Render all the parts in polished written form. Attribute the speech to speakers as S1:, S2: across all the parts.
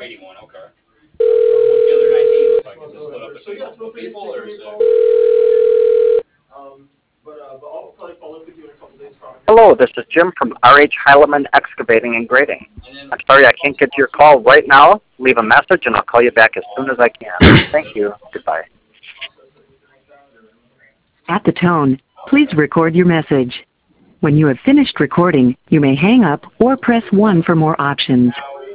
S1: Hello, this is Jim from RH Heileman Excavating and Grading. I'm sorry I can't get to your call right now. Leave a message and I'll call you back as soon as I can. Thank you. Goodbye.
S2: At the tone, please record your message. When you have finished recording, you may hang up or press 1 for more options.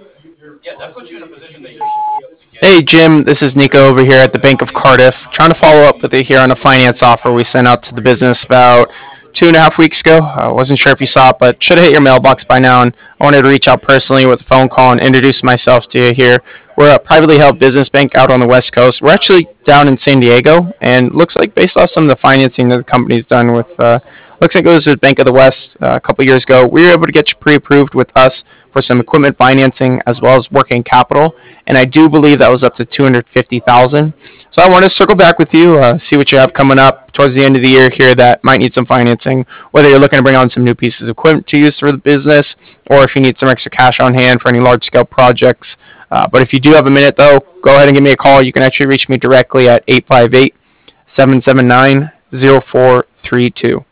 S3: Hey Jim, this is Nico over here at the Bank of Cardiff. Trying to follow up with you here on a finance offer we sent out to the business about 2.5 weeks ago. I wasn't sure if you saw it, but should have hit your mailbox by now. And I wanted to reach out personally with a phone call and introduce myself to you here. We're a privately held business bank out on the West Coast. We're actually down in San Diego, and looks like based off some of the financing that the company's done with, looks like it was with Bank of the West a couple years ago. We were able to get you pre-approved with us for some equipment financing as well as working capital, and I do believe that was up to $250,000. So I want to circle back with you, see what you have coming up towards the end of the year here that might need some financing, whether you're looking to bring on some new pieces of equipment to use for the business, or if you need some extra cash on hand for any large-scale projects. But if you do have a minute, though, go ahead and give me a call. You can actually reach me directly at 858-779-0432.